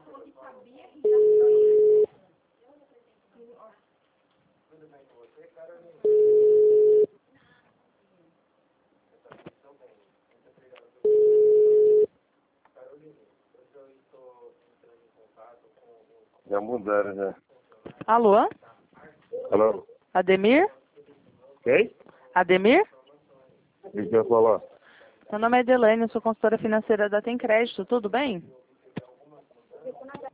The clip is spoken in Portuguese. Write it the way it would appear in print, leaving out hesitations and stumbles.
Já mudaram, já. Alô? Alô? Ademir? Quem? Ademir? O que quer falar? Meu nome é Edelaine, eu sou consultora financeira da Tem Crédito, tudo bem?